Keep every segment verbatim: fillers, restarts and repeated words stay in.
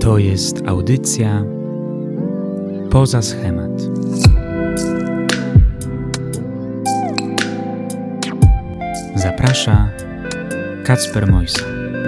To jest audycja Poza schemat. Zaprasza Kacper Mojsa.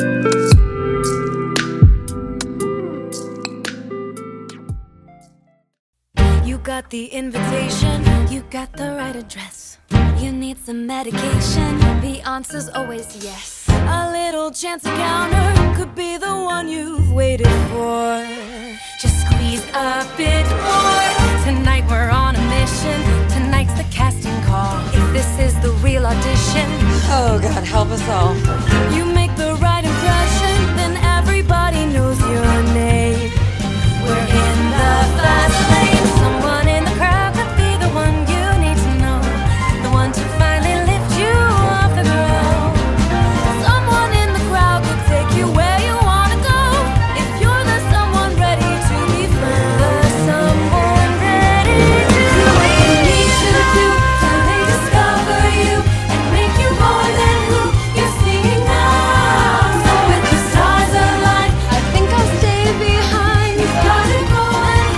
You got the invitation, you got the right address. You need some medication, the answer's always yes. A little chance encounter could be the one you've waited for. Just squeeze a bit more. Tonight we're on a mission. Tonight's the casting call. If this is the real audition, oh God, help us all. You make the right impression, then everybody knows your name. We're in the fast lane. Someone in the crowd could be the one you need to know, the one to finally lift you off the ground. Someone in the crowd could take you where you want to go. If you're the someone ready to be found, the someone ready to do what you need to do till they discover you and make you more than who you're seeing now. So with the stars aligned, I think I'll stay behind. You've got to go and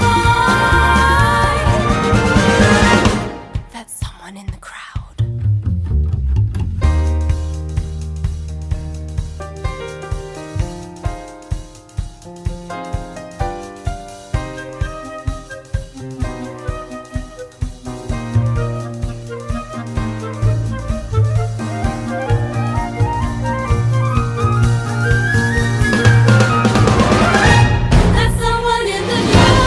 find that someone in the crowd. That's someone in the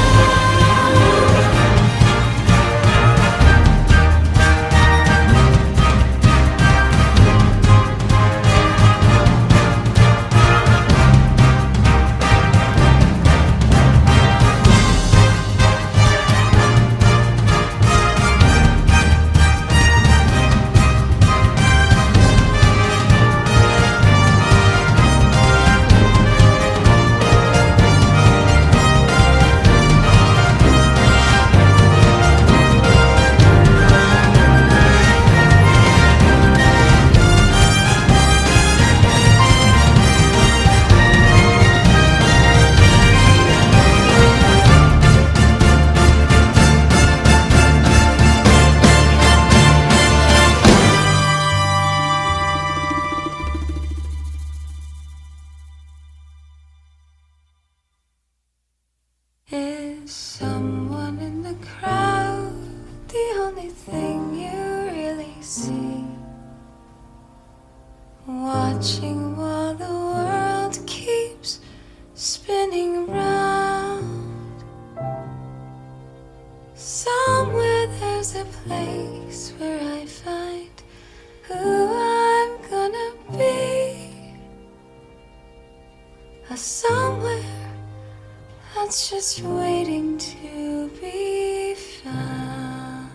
Is someone in the crowd the only thing you really see? Watching while the world keeps spinning round. Somewhere there's a place where I find who I'm gonna be. A somewhere that's just waiting to be found.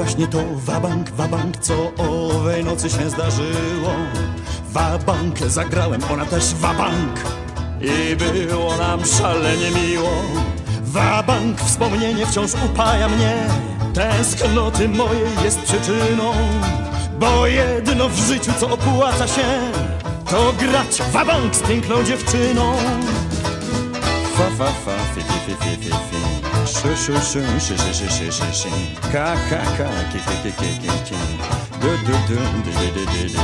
właśnie to wabank, wabank, co owej nocy się zdarzyło. Wabank, zagrałem, ona też wabank i było nam szalenie miło. Wabank, wspomnienie wciąż upaja mnie, tęsknoty mojej jest przyczyną. Bo jedno w życiu, co opłaca się, to grać wabank z piękną dziewczyną. Fa, fa, fa, fi, fi, fi, fi, fi, fi. Szu, szu, szu, szy, szy, szy, szy, szy, szy. Ka, ka, ka, ki, ki, ki, ki, ki, ki. Du, du, du, du, du, du, du, du.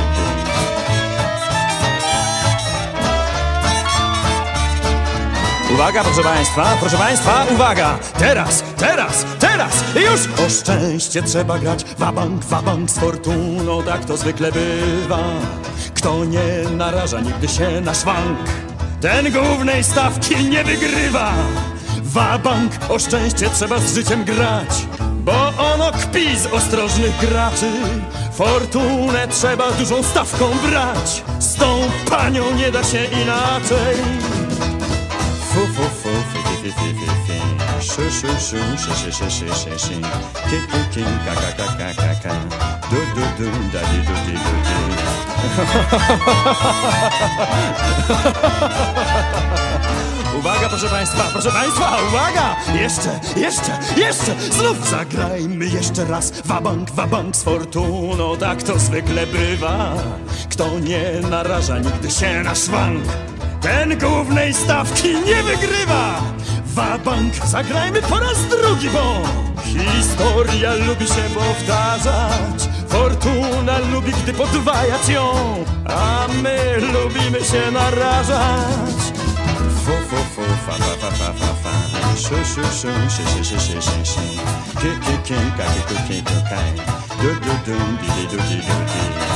Uwaga, proszę państwa, proszę państwa, uwaga! Teraz, teraz, teraz, już! O szczęście trzeba grać, wabank, wabank z fortuną, tak to zwykle bywa. Kto nie naraża nigdy się na szwank, ten głównej stawki nie wygrywa. Wabank, o szczęście trzeba z życiem grać, bo ono kpi z ostrożnych graczy. Fortunę trzeba dużą stawką brać, z tą panią nie da się inaczej. Fu, fu, fu, fi, fi, fi, fi, fi. Szu, szu, szu, szy, szy, szy, szy, szy, szy. Ki, ki, ki, ka, ka, ka, ka, ka, ka. Du, du, du, da, di, du, di, du, di. Uwaga, proszę państwa, proszę państwa, uwaga! Jeszcze, jeszcze, jeszcze! Znów zagrajmy jeszcze raz. Wabank, wabank z fortuną, tak to zwykle bywa. Kto nie naraża nigdy się na szwank, ten głównej stawki nie wygrywa. Wabank, zagrajmy po raz drugi, bo historia lubi się powtarzać. Fortuna lubi, gdy podwajać ją, a my lubimy się narażać. Fu, fu, fu, fa, fa, fa, fa, fa, fa. Szu, szu, szu, szy, szy, szy, szy, szy, szy. Ki, ki, ki, ka, ki, ku, ki, ku, kaj. Du, du, du, di, di, du, di, du, di.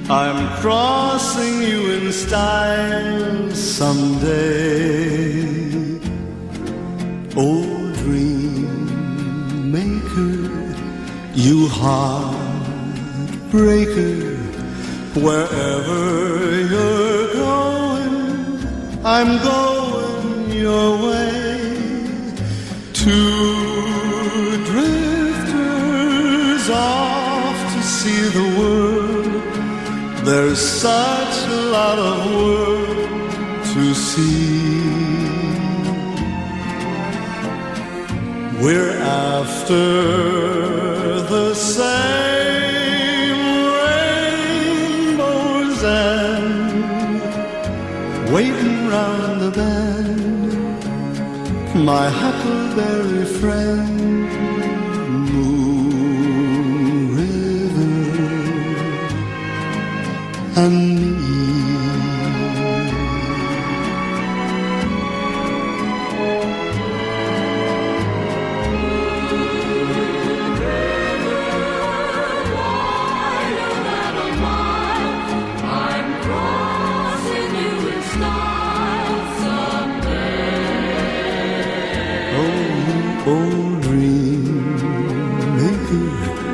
I'm crossing you in style someday. Oh, dream maker, you heartbreaker, wherever you're going, I'm going your way. Two drifters off to see the world. There's such a lot of world to see. We're after the same rainbows and waiting round the bend, my huckleberry friend, Moon River and me. Oh, dream maker,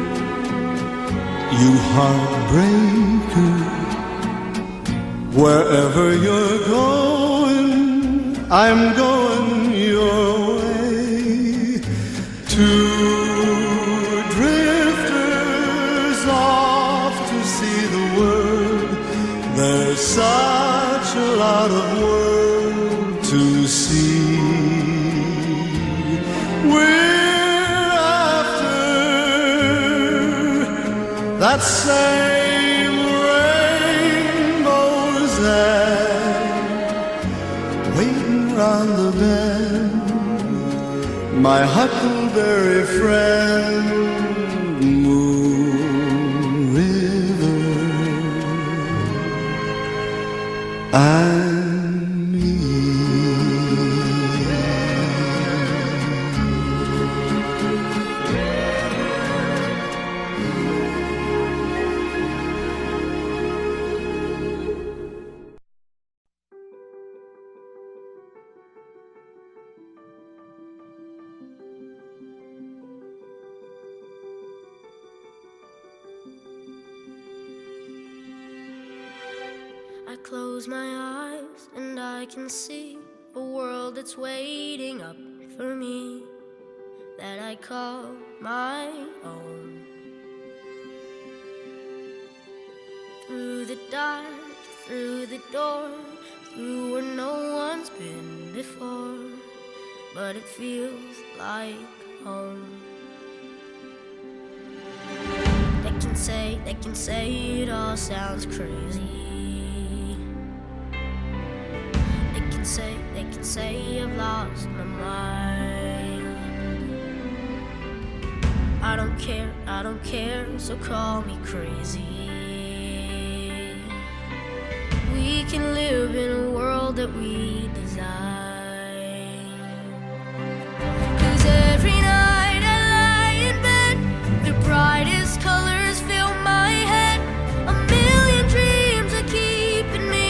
you heartbreaker, wherever you're going, I'm going your way. Two drifters off to see the world. There's such a lot of world to see. We're after that same rainbow's end, waiting round the bend, my huckleberry friend, Moon River and me. I close my eyes and I can see a world that's waiting up for me, that I call my own. Through the dark, through the door, through where no one's been before, but it feels like home. They can say, they can say it all sounds crazy. They can say, they can say I've lost my mind. I don't care, I don't care, so call me crazy. We can live in a world that we design. 'Cause every night I lie in bed, the brightest colors fill my head. A million dreams are keeping me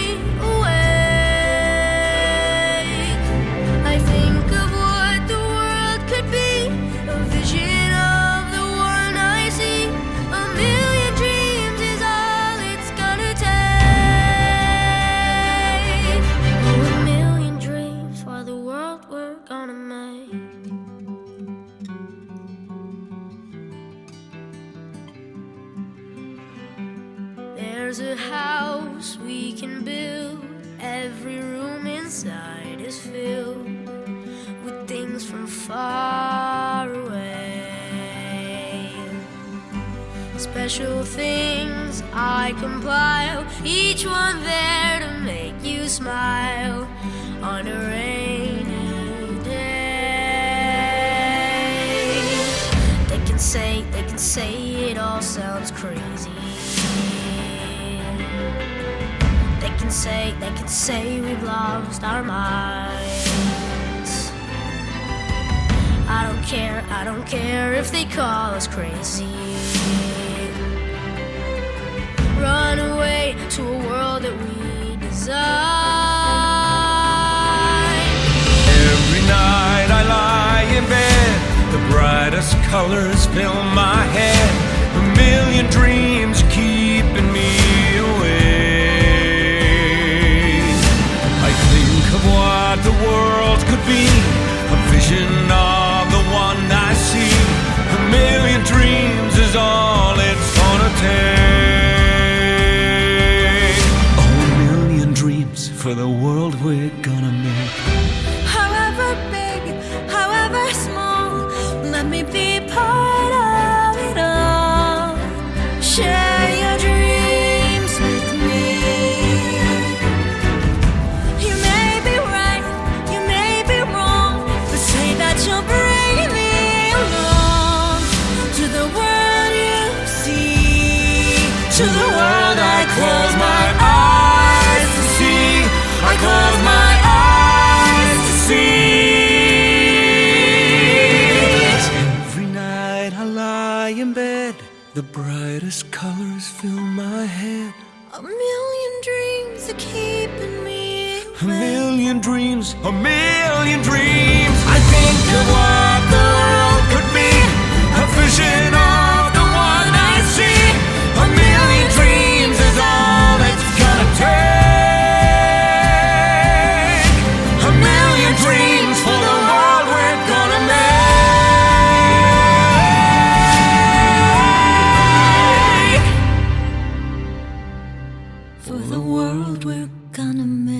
awake. I think of what the world could be, a vision of the one I see. A million dreams is all it's gonna take. Oh, a million dreams for the world we're gonna make. There's a house we can build. Every room inside is filled with things from far away. Special things I compile, each one there to make you smile on a rainy day. They can say, they can say it all sounds crazy. They can say, they can say we've lost our minds. I don't care, I don't care if they call us crazy. Run away. brightest colors fill my head. A million dreams keeping me awake. I think of what the world could be, a vision of the one I see. A million dreams is all it's gonna take. Oh, a million dreams for the world we're gonna make. However big, however small, let me be part of it all. Share your dreams with me. You may be right, you may be wrong, but say that you'll bring me along to the world you see, to the world I close my eyes to see. I close my eyes to see. Every night I lie in bed, the brightest colors fill my head. A million dreams are keeping me A awake. million dreams, a million dreams. I think of what the world could be, a vision of the one I see. A million dreams is all it's gonna take. A million dreams for the world we're gonna make. For the world we're gonna make.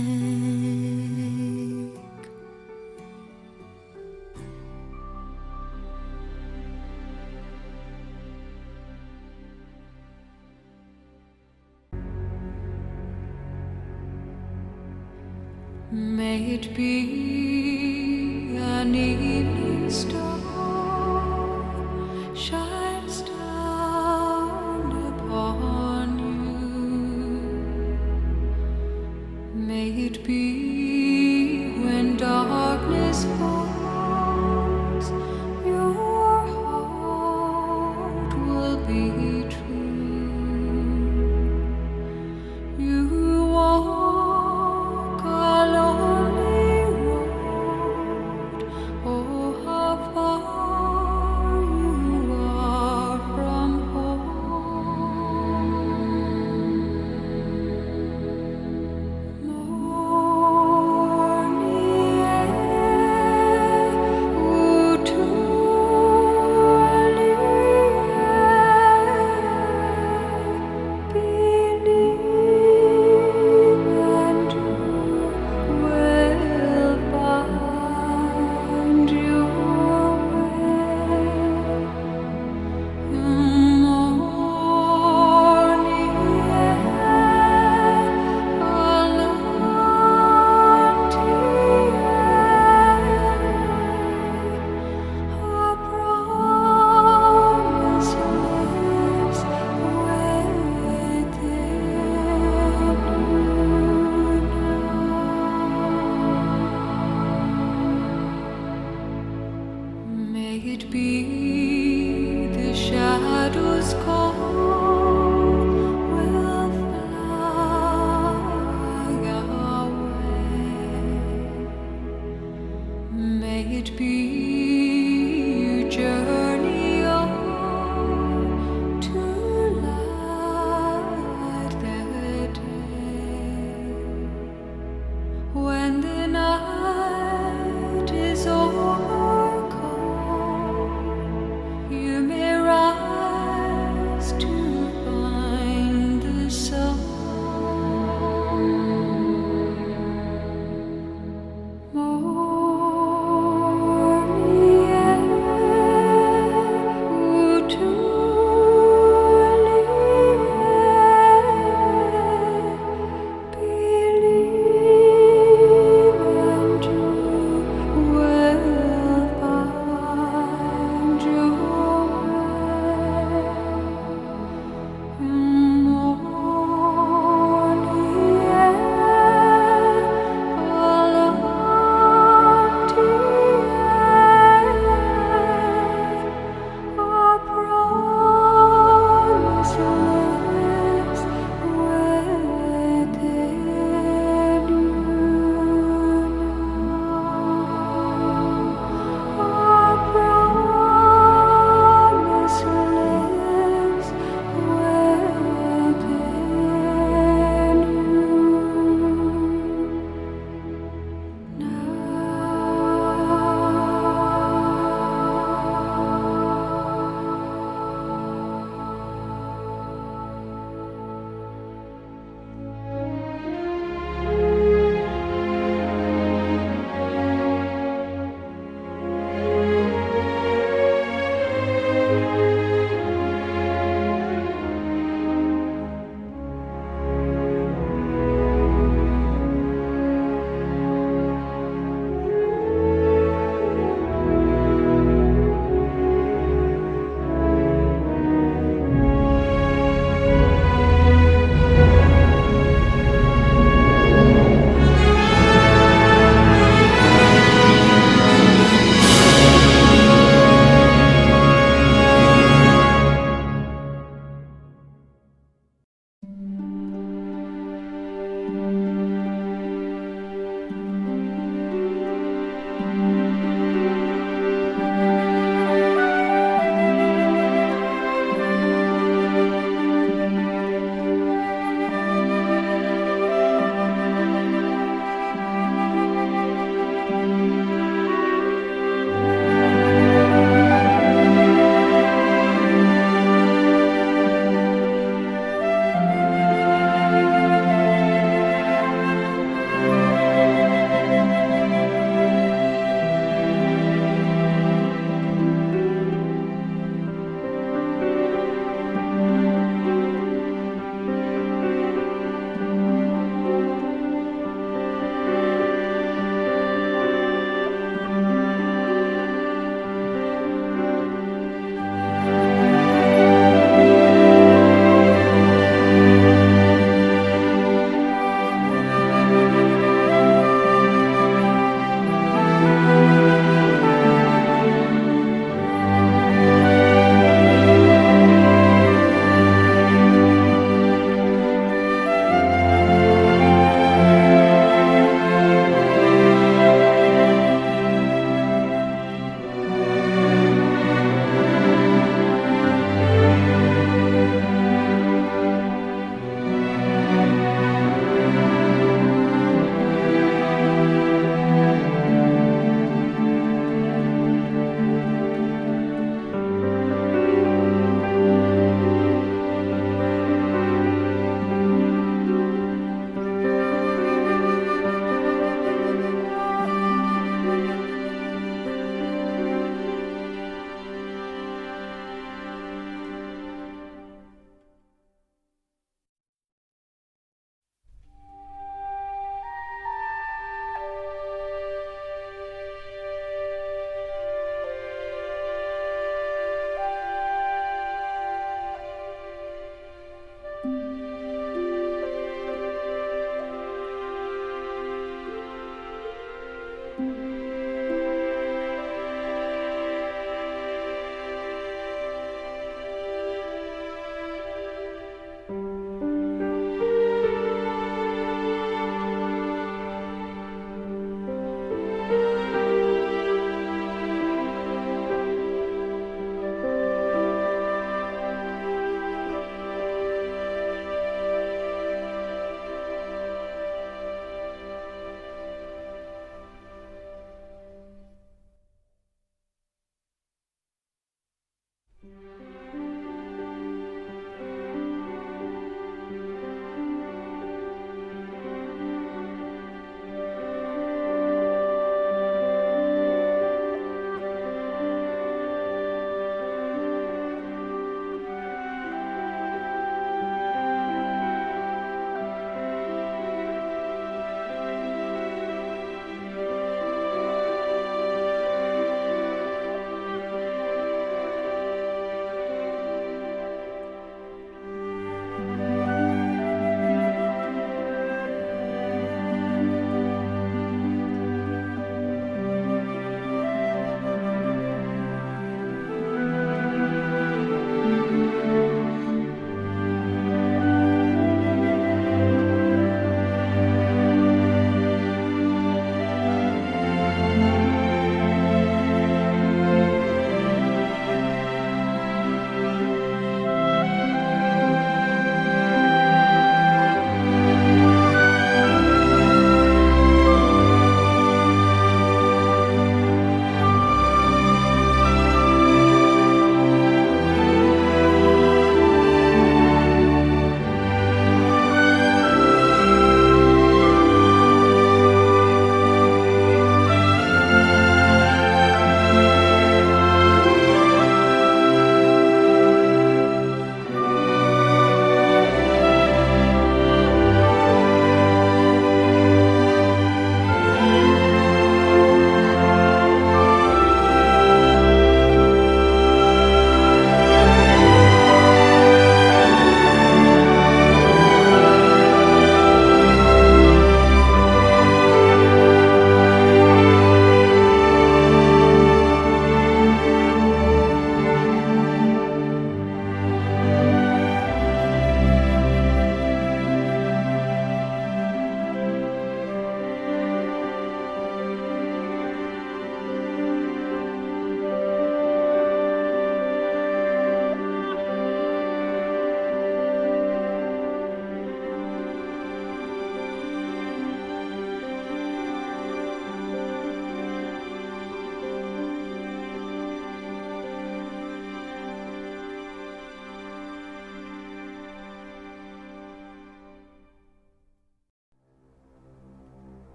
May it be an evening star shines down upon you. May it be when darkness falls, your heart will be true. You walk a lonely road. Oh, how far you are from home. More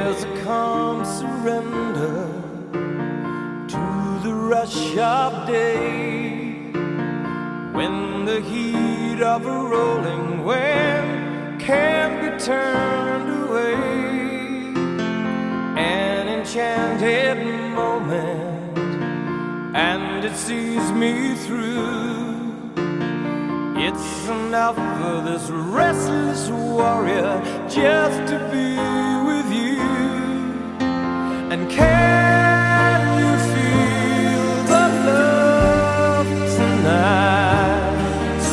There's a calm surrender to the rush of day, when the heat of a rolling wave can't be turned away. An enchanted moment, and it sees me through. It's enough for this restless warrior just to be with you. And can you feel the love tonight?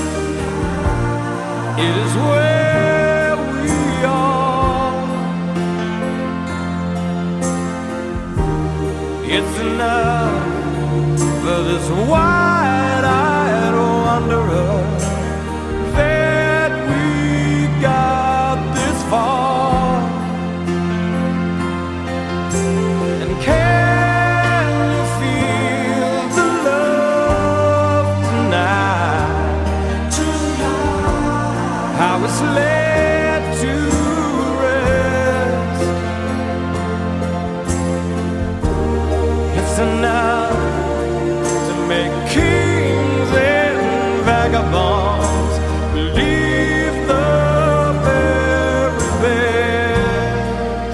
It is where we are. It's enough for this wide-eyed wanderer that we got this far. And can you feel the love tonight? How it's laid to rest. It's enough to make kings and vagabonds believe the very best.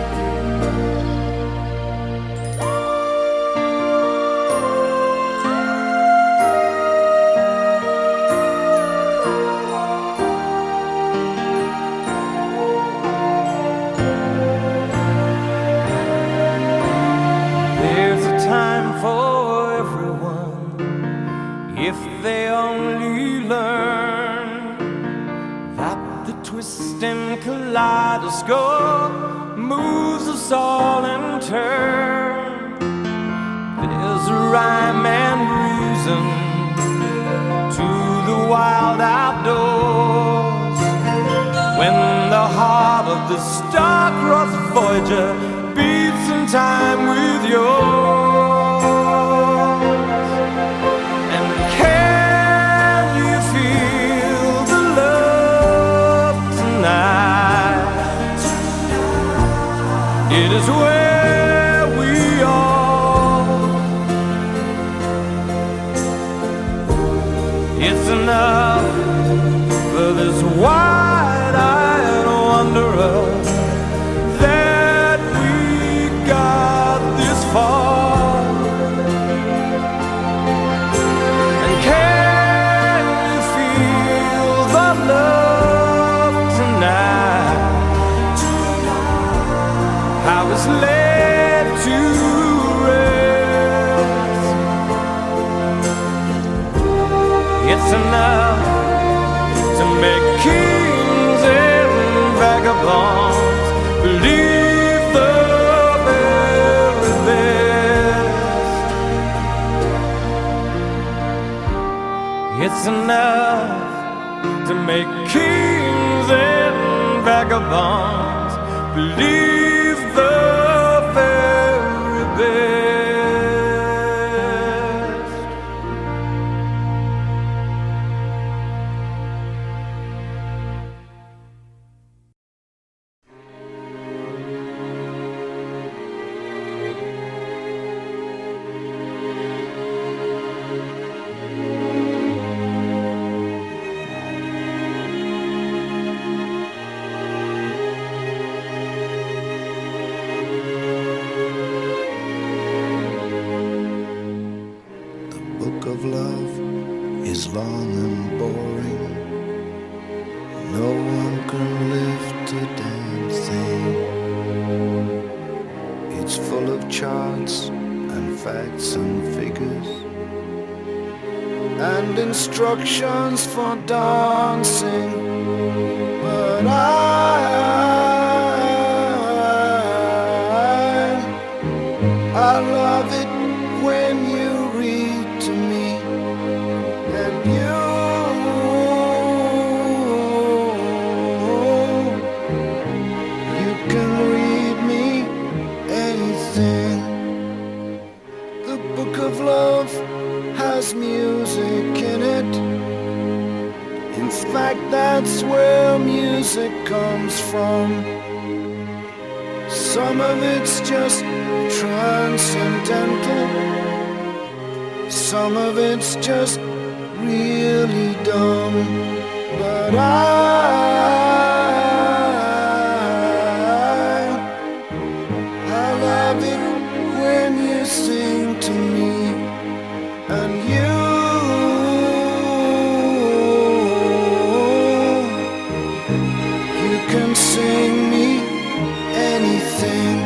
There's a time for everyone if they only learn that the twisting kaleidoscope moves us all in turn. There's a rhyme and reason to the wild outdoors, when the heart of the star-crossed Voyager beats in time with yours. And can you feel the love tonight? It is where we are. It's enough for this wide-eyed wanderer that we got this far. And can you feel the love tonight? How it's laid to rest. It's enough to make kings and vagabonds believe the very best. It's enough to make kings and vagabonds believe the very best. Of love is long and boring. No one can lift a damn thing. It's full of charts and facts and figures and instructions for dancing. But I, I love it when you read to me, and you, you can read me anything. The book of love has music in it. In fact, that's where music comes from. Some of it's just transcendental. Some of it's just really dumb. But I, I love it when you sing to me, and you, you can sing me anything.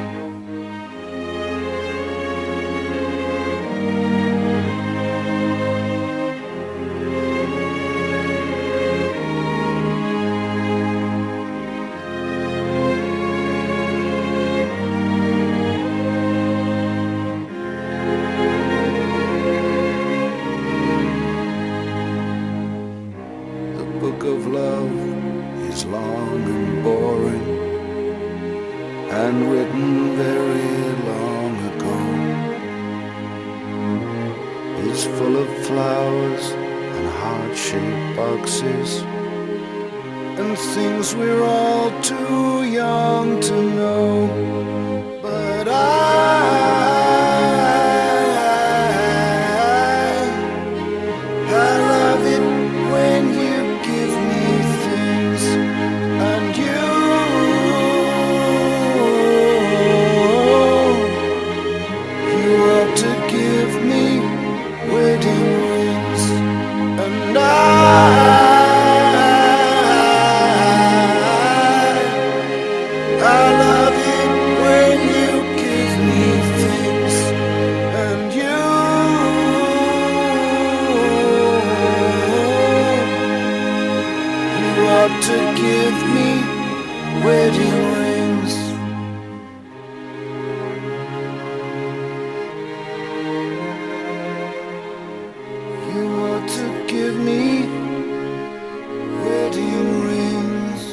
The book of love is long and boring, and written very long ago. It's full of flowers and heart-shaped boxes and things we're all too young to know. But I, I love it when you give me things, and you, you ought to give me wedding rings, and I, I love it when you give me things, and you, you ought to give me wedding rings. You ought to give me wedding rings.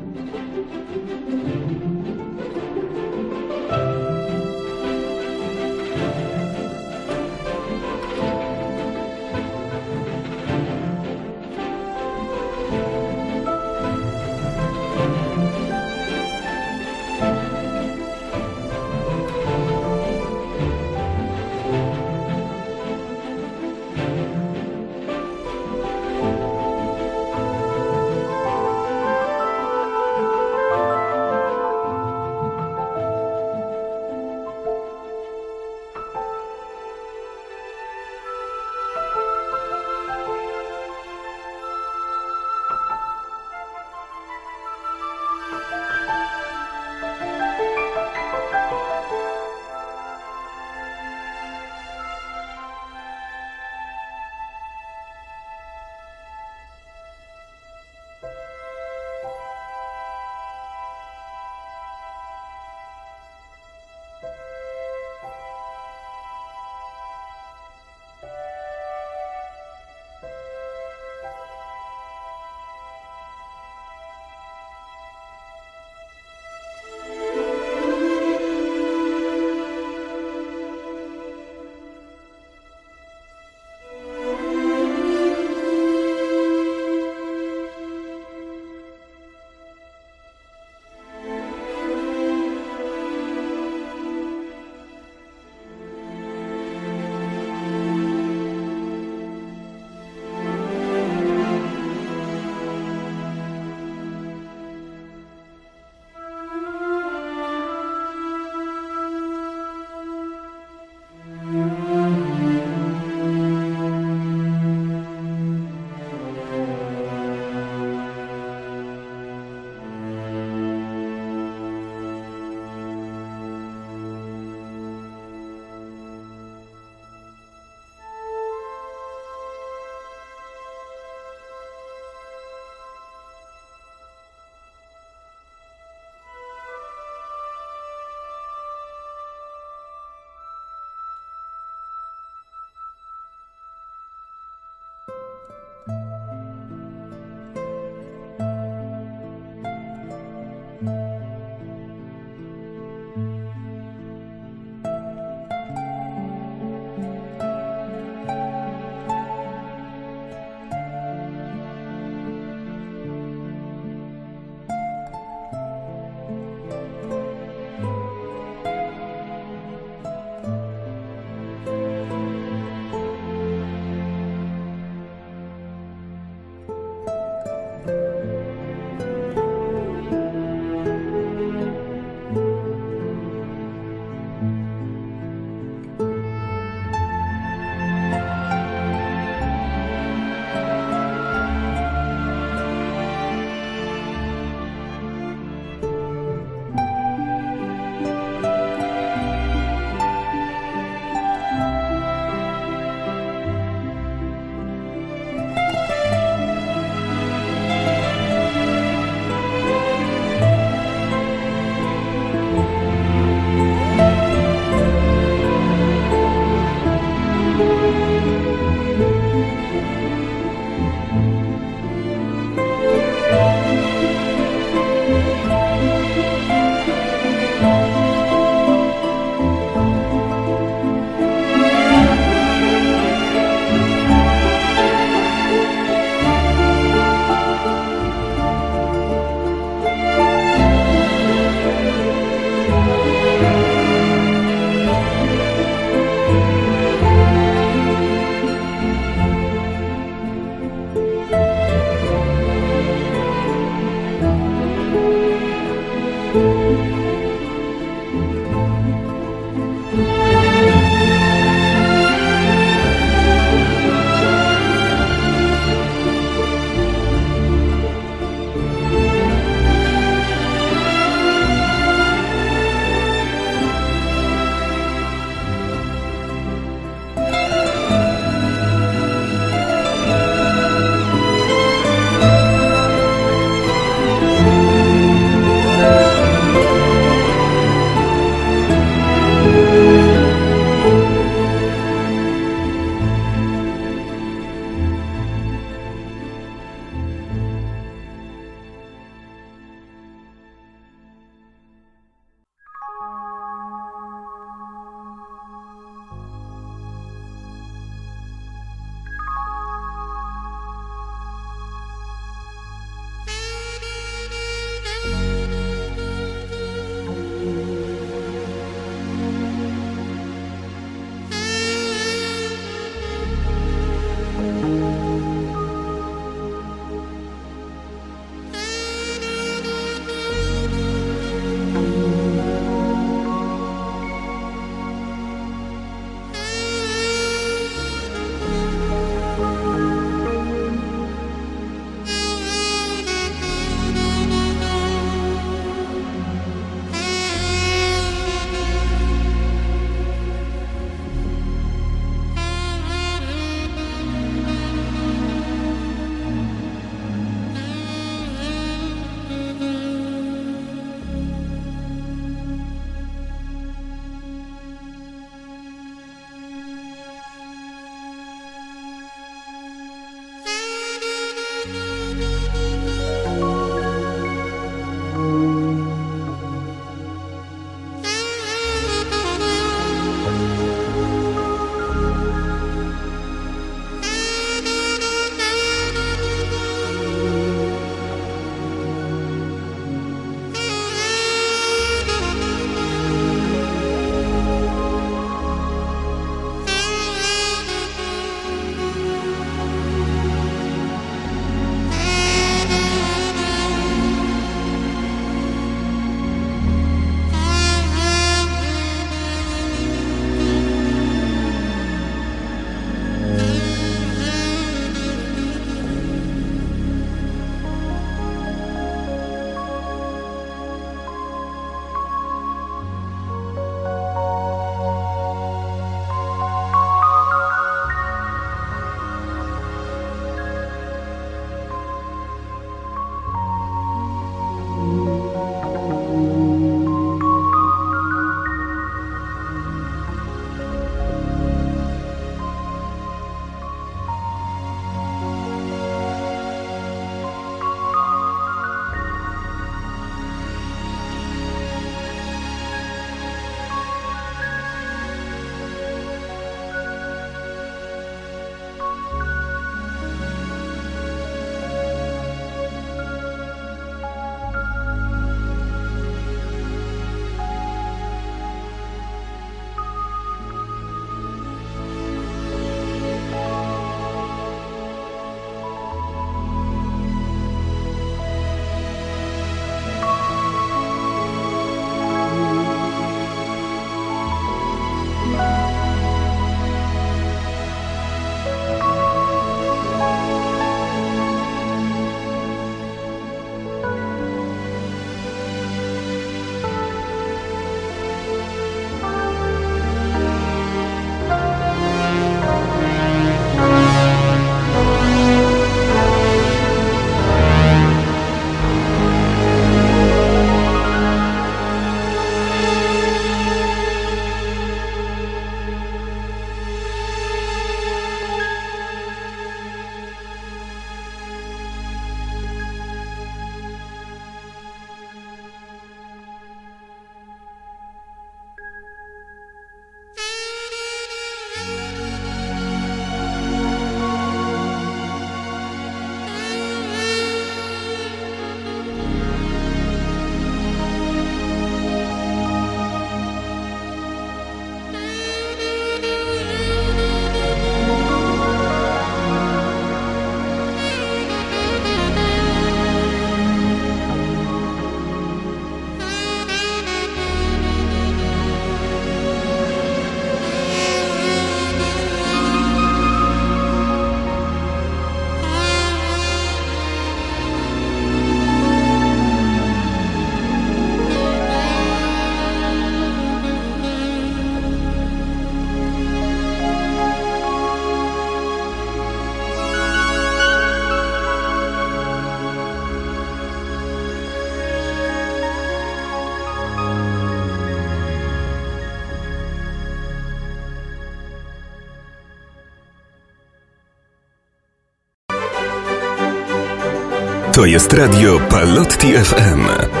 To jest radio Palotti F M.